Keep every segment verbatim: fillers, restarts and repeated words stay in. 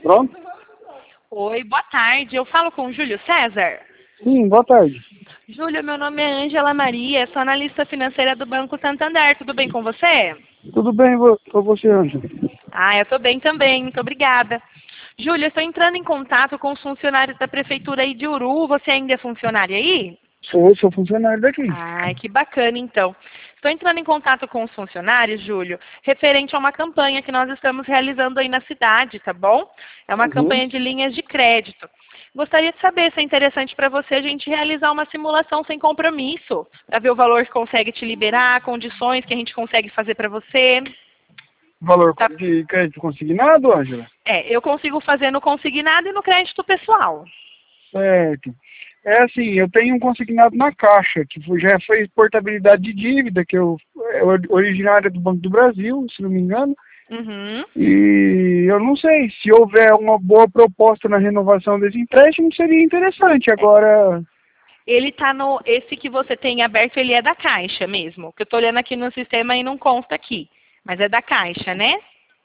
Pronto? Oi, boa tarde. Eu falo com o Júlio César? Sim, boa tarde. Júlio, meu nome é Ângela Maria, sou analista financeira do Banco Santander. Tudo bem com você? Tudo bem vo- com você, Ângela? Ah, eu tô bem também, muito obrigada. Júlio, eu estou entrando em contato com os funcionários da Prefeitura aí de Uru. Você ainda é funcionário aí? Sou, sou funcionário daqui. Ai, que bacana, então. Estou entrando em contato com os funcionários, Júlio, referente a uma campanha que nós estamos realizando aí na cidade, tá bom? É uma Uhum. campanha de linhas de crédito. Gostaria de saber se é interessante para você a gente realizar uma simulação sem compromisso, para ver o valor que consegue te liberar, condições que a gente consegue fazer para você. Valor Tá? de crédito consignado, Ângela? É, eu consigo fazer no consignado e no crédito pessoal. Certo. É assim, eu tenho um consignado na Caixa, que foi- já foi portabilidade de dívida, que eu, é ori- originária do Banco do Brasil, se não me engano. Uhum. E eu não sei, se houver uma boa proposta na renovação desse empréstimo, seria interessante. Agora, Ele tá no. Esse que você tem aberto, ele é da Caixa mesmo. Que eu tô olhando aqui no sistema e não consta aqui. Mas é da Caixa, né?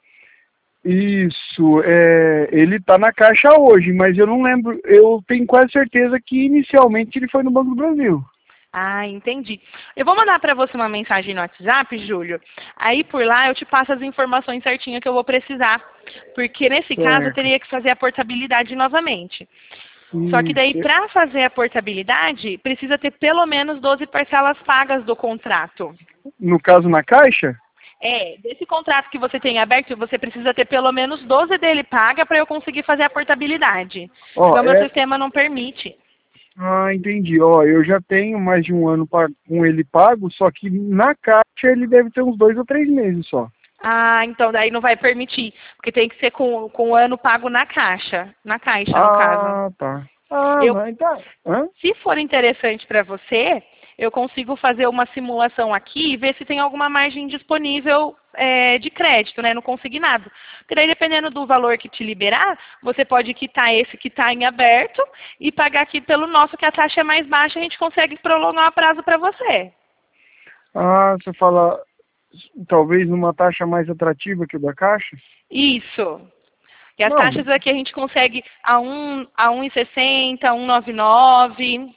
isso, é, ele está na Caixa hoje, mas eu não lembro, eu tenho quase certeza que inicialmente ele foi no Banco do Brasil. Ah, entendi. Eu vou mandar para você uma mensagem no WhatsApp, Júlio. Aí por lá eu te passo as informações certinhas que eu vou precisar. Porque nesse caso eu Certo. teria que fazer a portabilidade novamente. Só que daí, Isso. para fazer a portabilidade, precisa ter pelo menos doze parcelas pagas do contrato. No caso, na Caixa? É, desse contrato que você tem aberto, você precisa ter pelo menos doze dele paga para eu conseguir fazer a portabilidade. Ó, Senão meu é... sistema não permite. Ah, entendi. Ó, eu já tenho mais de um ano pa- com ele pago, só que na Caixa ele deve ter uns dois ou três meses só. Ah, então daí não vai permitir. Porque tem que ser com, com o ano pago na caixa. Na caixa, no caso. Ah, tá. Ah, Eu, não, então... Hã? se for interessante para você, eu consigo fazer uma simulação aqui e ver se tem alguma margem disponível é, de crédito, né, no consignado. Porque daí, dependendo do valor que te liberar, você pode quitar esse que está em aberto e pagar aqui pelo nosso, que a taxa é mais baixa, a gente consegue prolongar o prazo para você. Ah, você fala talvez numa taxa mais atrativa que o da Caixa? Isso. E as Não, taxas aqui a gente consegue a um a um e sessenta, um e noventa e nove.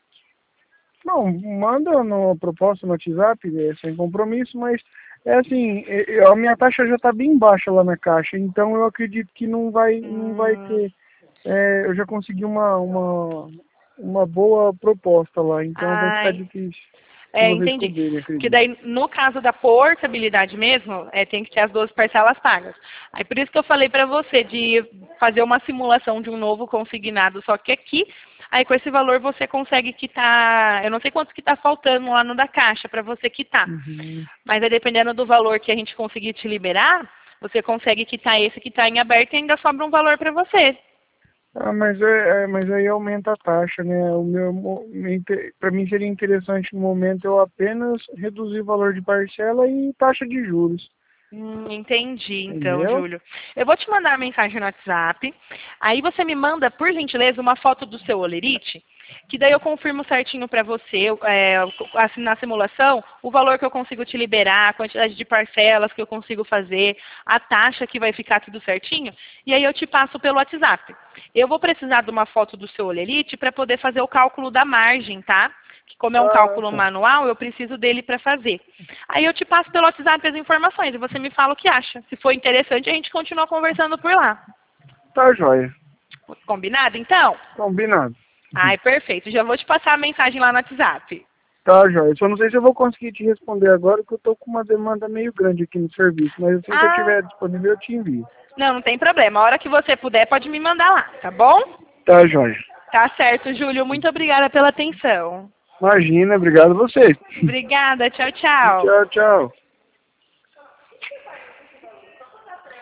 não, manda uma proposta no WhatsApp, é, sem compromisso, mas é assim, é, é, a minha taxa já está bem baixa lá na Caixa, então eu acredito que não vai, não vai Hum. ter. É, eu já consegui uma, uma, uma boa proposta lá, então vai ficar Ai, difícil de é, vocês entendi. cobrirem, Porque acredito. daí, no caso da portabilidade mesmo, é, tem que ter as doze parcelas pagas. Aí por isso que eu falei para você de fazer uma simulação de um novo consignado, só que aqui, aí com esse valor você consegue quitar, eu não sei quanto que está faltando lá no da Caixa para você quitar. Uhum. Mas aí dependendo do valor que a gente conseguir te liberar, você consegue quitar esse que está em aberto e ainda sobra um valor para você. Ah, mas, é, é, mas aí aumenta a taxa, né? O meu, para mim seria interessante no momento eu apenas reduzir o valor de parcela e taxa de juros, Hum, entendi, então, entendeu? Júlio. Eu vou te mandar uma mensagem no WhatsApp. Aí você me manda, por gentileza, uma foto do seu olerite, que daí eu confirmo certinho para você, é, assim, na simulação, o valor que eu consigo te liberar, a quantidade de parcelas que eu consigo fazer, a taxa que vai ficar tudo certinho, e aí eu te passo pelo WhatsApp. Eu vou precisar de uma foto do seu olerite para poder fazer o cálculo da margem, tá? Que como é um Ah, cálculo tá. manual, eu preciso dele para fazer. Aí eu te passo pelo WhatsApp as informações e você me fala o que acha. Se for interessante, a gente continua conversando por lá. Tá joia. Combinado, então? Combinado. Ai, perfeito. Já vou te passar a mensagem lá no WhatsApp. Tá joia. Só não sei se eu vou conseguir te responder agora, porque eu tô com uma demanda meio grande aqui no serviço, mas assim que eu Ah, tiver disponível eu te envio. não, não tem problema. A hora que você puder, pode me mandar lá, tá bom? Tá joia. Tá certo, Júlio. Muito obrigada pela atenção. Imagina, obrigado a você. Obrigada. Tchau, tchau. Tchau, tchau.